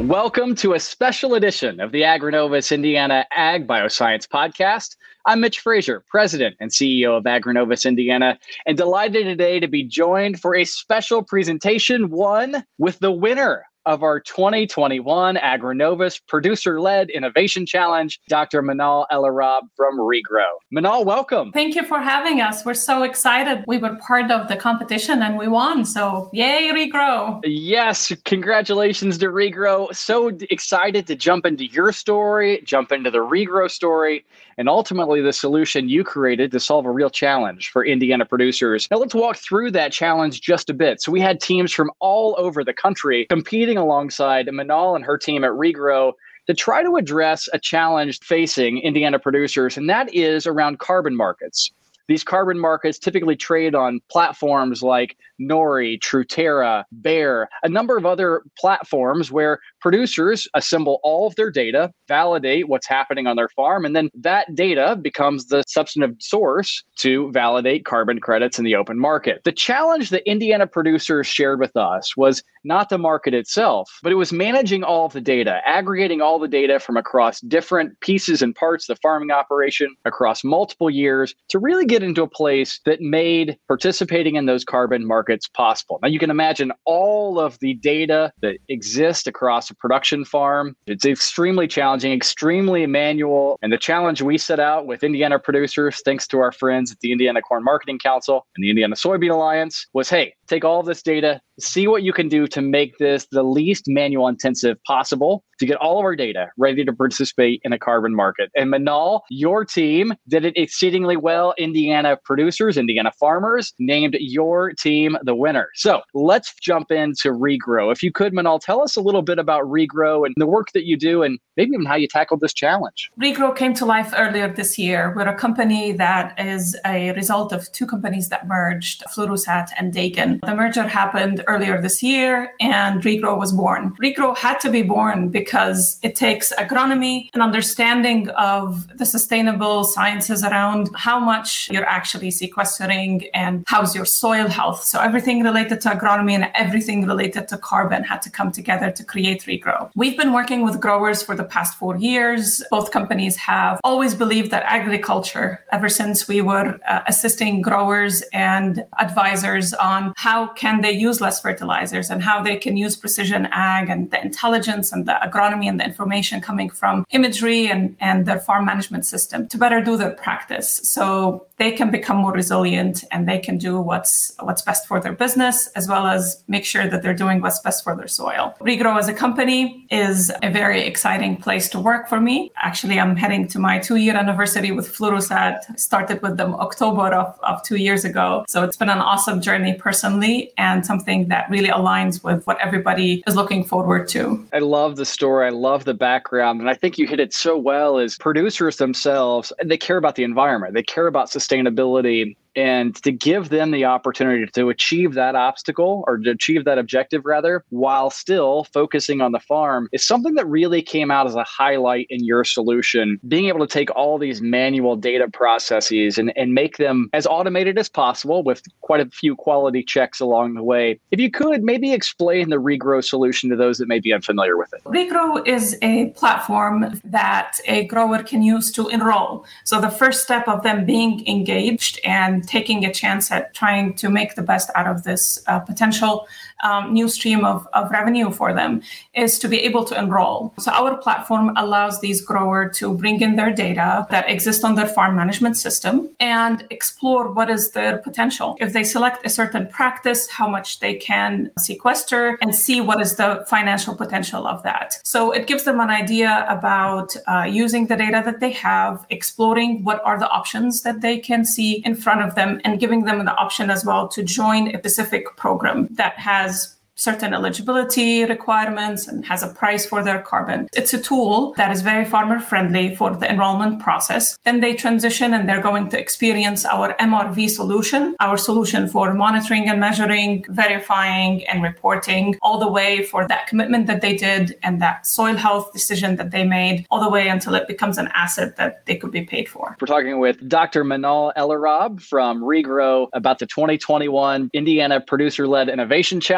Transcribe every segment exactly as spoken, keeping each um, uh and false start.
Welcome to a special edition of the Agrinovus Indiana Ag Bioscience Podcast. I'm Mitch Frazier, President and C E O of Agrinovus Indiana, and delighted today to be joined for a special presentation, one with the winner of our twenty twenty-one Agrinovus Producer-Led Innovation Challenge, Doctor Manal Elarab from Regrow. Manal, welcome. Thank you for having us. We're so excited. We were part of the competition and we won. So yay, Regrow. Yes, congratulations to Regrow. So excited to jump into your story, jump into the Regrow story, and ultimately the solution you created to solve a real challenge for Indiana producers. Now let's walk through that challenge just a bit. So we had teams from all over the country competing alongside Manal and her team at Regrow to try to address a challenge facing Indiana producers, and that is around carbon markets. These carbon markets typically trade on platforms like Nori, Truterra, Bayer, a number of other platforms where producers assemble all of their data, validate what's happening on their farm, and then that data becomes the substantive source to validate carbon credits in the open market. The challenge that Indiana producers shared with us was not the market itself, but it was managing all of the data, aggregating all the data from across different pieces and parts of the farming operation across multiple years to really get into a place that made participating in those carbon markets possible. Now, you can imagine all of the data that exists across a production farm. It's extremely challenging, extremely manual. And the challenge we set out with Indiana producers, thanks to our friends at the Indiana Corn Marketing Council and the Indiana Soybean Alliance, was, hey, take all of this data, see what you can do to make this the least manual intensive possible to get all of our data ready to participate in a carbon market. And Manal, your team did it exceedingly well. Indiana producers, Indiana farmers named your team the winner. So let's jump into Regrow. If you could, Manal, tell us a little bit about Regrow and the work that you do and maybe even how you tackled this challenge. Regrow came to life earlier this year. We're a company that is a result of two companies that merged, Fluorosat and Dakin. The merger happened earlier this year and Regrow was born. Regrow had to be born because it takes agronomy and understanding of the sustainable sciences around how much you're actually sequestering and how's your soil health. So everything related to agronomy and everything related to carbon had to come together to create Regrow. We've been working with growers for the past four years. Both companies have always believed that agriculture, ever since we were uh, assisting growers and advisors on how can they use less fertilizers and how they can use precision ag and the intelligence and the agronomy and the information coming from imagery and, and their farm management system to better do their practice. So they can become more resilient and they can do what's what's best for their business, as well as make sure that they're doing what's best for their soil. Regrow as a company is a very exciting place to work for me. Actually, I'm heading to my two-year anniversary with Fluorosat. Started with them October of, of two years ago. So it's been an awesome journey personally and something that really aligns with what everybody is looking forward to. I love the story. I love the background. And I think you hit it so well is producers themselves, they care about the environment. They care about sustainability. And to give them the opportunity to achieve that obstacle or to achieve that objective rather, while still focusing on the farm is something that really came out as a highlight in your solution, being able to take all these manual data processes and, and make them as automated as possible with quite a few quality checks along the way. If you could, maybe explain the Regrow solution to those that may be unfamiliar with it. Regrow is a platform that a grower can use to enroll. So the first step of them being engaged and taking a chance at trying to make the best out of this uh, potential um, new stream of, of revenue for them is to be able to enroll. So our platform allows these growers to bring in their data that exist on their farm management system and explore what is their potential. If they select a certain practice, how much they can sequester and see what is the financial potential of that. So it gives them an idea about uh, using the data that they have, exploring what are the options that they can see in front of them and giving them the option as well to join a specific program that has certain eligibility requirements and has a price for their carbon. It's a tool that is very farmer friendly for the enrollment process. Then they transition and they're going to experience our M R V solution, our solution for monitoring and measuring, verifying and reporting, all the way for that commitment that they did and that soil health decision that they made, all the way until it becomes an asset that they could be paid for. We're talking with Doctor Manal Elarab from Regrow about the twenty twenty-one Indiana Producer-Led Innovation Challenge. Her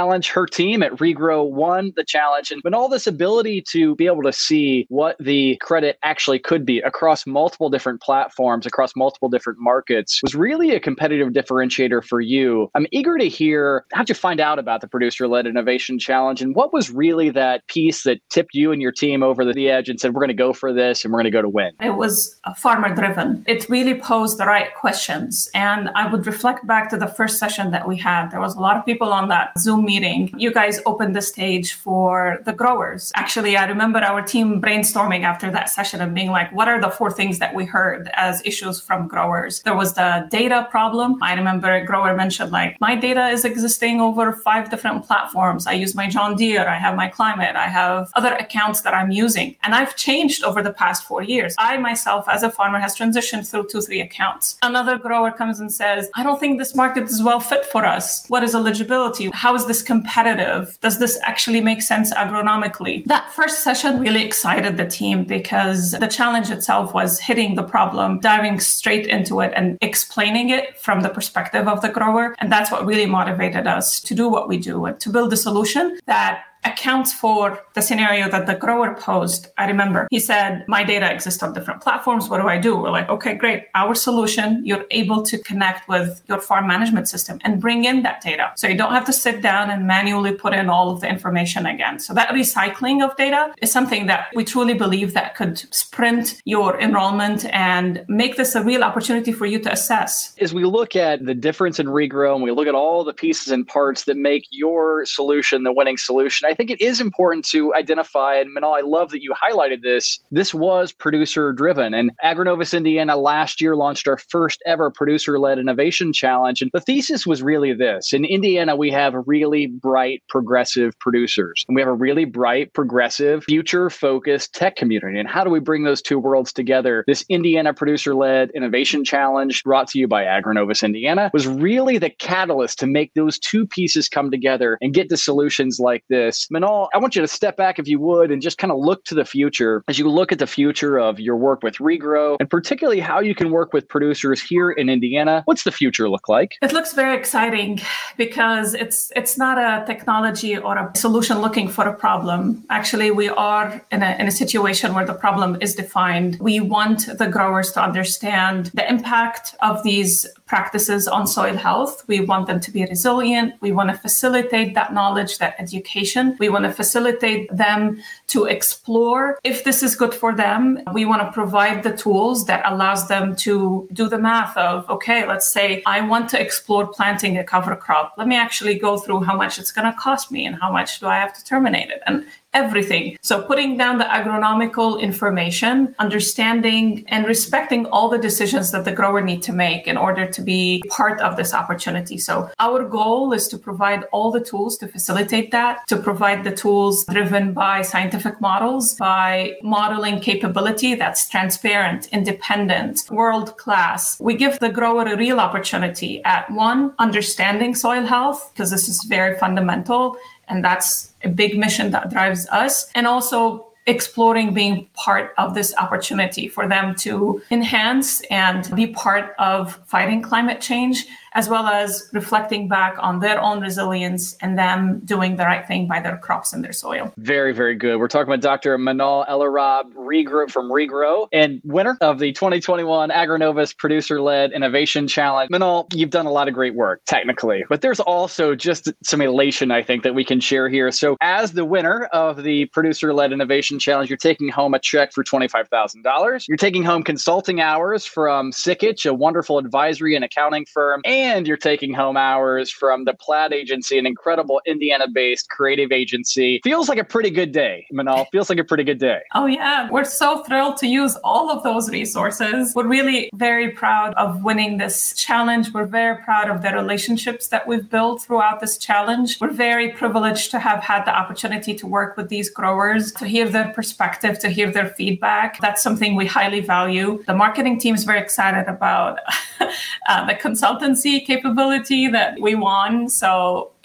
team at Regrow won the challenge. And, and all this ability to be able to see what the credit actually could be across multiple different platforms, across multiple different markets was really a competitive differentiator for you. I'm eager to hear, how'd you find out about the Producer-Led Innovation Challenge? And what was really that piece that tipped you and your team over the edge and said, we're going to go for this and we're going to go to win? It was farmer driven. It really posed the right questions. And I would reflect back to the first session that we had. There was a lot of people on that Zoom meeting. You guys opened the stage for the growers. Actually, I remember our team brainstorming after that session and being like, what are the four things that we heard as issues from growers? There was the data problem. I remember a grower mentioned like, my data is existing over five different platforms. I use my John Deere, I have my Climate, I have other accounts that I'm using. And I've changed over the past four years. I myself, as a farmer, has transitioned through two, three accounts. Another grower comes and says, I don't think this market is well fit for us. What is eligibility? How is this competitive? Does this actually make sense agronomically? That first session really excited the team because the challenge itself was hitting the problem, diving straight into it and explaining it from the perspective of the grower. And that's what really motivated us to do what we do and to build a solution that accounts for the scenario that the grower posed. I remember he said, my data exists on different platforms. What do I do? We're like, okay, great. Our solution, you're able to connect with your farm management system and bring in that data. So you don't have to sit down and manually put in all of the information again. So that recycling of data is something that we truly believe that could sprint your enrollment and make this a real opportunity for you to assess. As we look at the difference in Regrow and we look at all the pieces and parts that make your solution the winning solution, I think it is important to identify, and Manal, I love that you highlighted this, this was producer driven. And Agronovus Indiana last year launched our first ever producer-led innovation challenge. And the thesis was really this. In Indiana, we have really bright, progressive producers. And we have a really bright, progressive, future-focused tech community. And how do we bring those two worlds together? This Indiana producer-led innovation challenge brought to you by Agronovus Indiana was really the catalyst to make those two pieces come together and get to solutions like this. Manal, I want you to step back, if you would, and just kind of look to the future. As you look at the future of your work with Regrow, and particularly how you can work with producers here in Indiana, what's the future look like? It looks very exciting because it's it's not a technology or a solution looking for a problem. Actually, we are in a, in a situation where the problem is defined. We want the growers to understand the impact of these practices on soil health. We want them to be resilient. We want to facilitate that knowledge, that education. We want to facilitate them to explore if this is good for them. We want to provide the tools that allows them to do the math of, okay, let's say I want to explore planting a cover crop. Let me actually go through how much it's going to cost me and how much do I have to terminate it and everything. So putting down the agronomical information, understanding and respecting all the decisions that the grower need to make in order to be part of this opportunity. So our goal is to provide all the tools to facilitate that, to provide the tools driven by scientific models, by modeling capability that's transparent, independent, world-class. We give the grower a real opportunity at one, understanding soil health, because this is very fundamental. And that's a big mission that drives us. And also exploring being part of this opportunity for them to enhance and be part of fighting climate change, as well as reflecting back on their own resilience and them doing the right thing by their crops and their soil. Very, very good. We're talking about Doctor Manal El-Arab Regrow from Regrow and winner of the twenty twenty-one Agronovus Producer-Led Innovation Challenge. Manal, you've done a lot of great work technically, but there's also just some elation, I think, that we can share here. So as the winner of the Producer-Led Innovation Challenge, you're taking home a check for twenty-five thousand dollars. You're taking home consulting hours from Sikich, a wonderful advisory and accounting firm, and you're taking home hours from the Plaid Agency, an incredible Indiana-based creative agency. Feels like a pretty good day, Manal. Feels like a pretty good day. Oh, yeah. We're so thrilled to use all of those resources. We're really very proud of winning this challenge. We're very proud of the relationships that we've built throughout this challenge. We're very privileged to have had the opportunity to work with these growers, to hear their perspective, to hear their feedback. That's something we highly value. The marketing team is very excited about uh, the consultancy capability that we won. So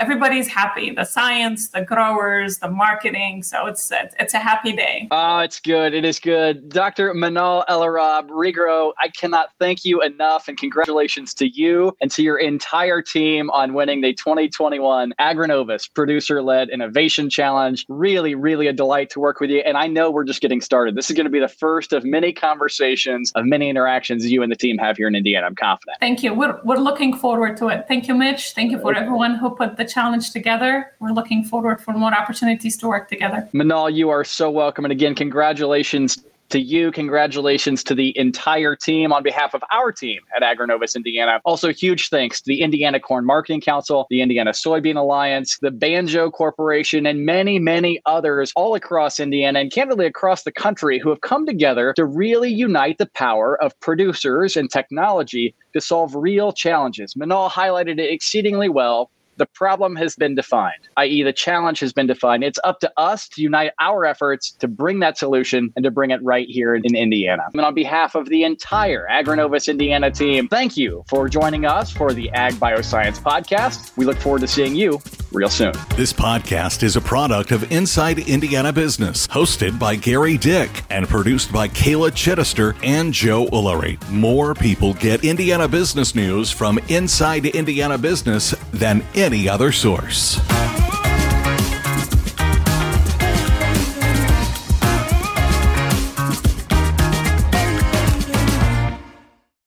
everybody's happy. The science, the growers, the marketing. So it's it's a happy day. Oh, it's good. It is good. Doctor Manal El-Arab, Regrow, I cannot thank you enough, and congratulations to you and to your entire team on winning the twenty twenty-one Agrinovus Producer-Led Innovation Challenge. Really, really a delight to work with you. And I know we're just getting started. This is going to be the first of many conversations, of many interactions you and the team have here in Indiana. I'm confident. Thank you. We're, we're looking forward to it. Thank you, Mitch. Thank you for everyone who put the challenge together. We're looking forward for more opportunities to work together. Manal, you are so welcome. And again, congratulations to you. Congratulations to the entire team on behalf of our team at Agrinovus Indiana. Also, huge thanks to the Indiana Corn Marketing Council, the Indiana Soybean Alliance, the Banjo Corporation, and many, many others all across Indiana and candidly across the country who have come together to really unite the power of producers and technology to solve real challenges. Manal highlighted it exceedingly well. The problem has been defined, that is the challenge has been defined. It's up to us to unite our efforts to bring that solution and to bring it right here in, in Indiana. And on behalf of the entire Agrinovus Indiana team, thank you for joining us for the Ag Bioscience Podcast. We look forward to seeing you real soon. This podcast is a product of Inside Indiana Business, hosted by Gary Dick and produced by Kayla Chittister and Joe Ullery. More people get Indiana business news from Inside Indiana Business than any other source.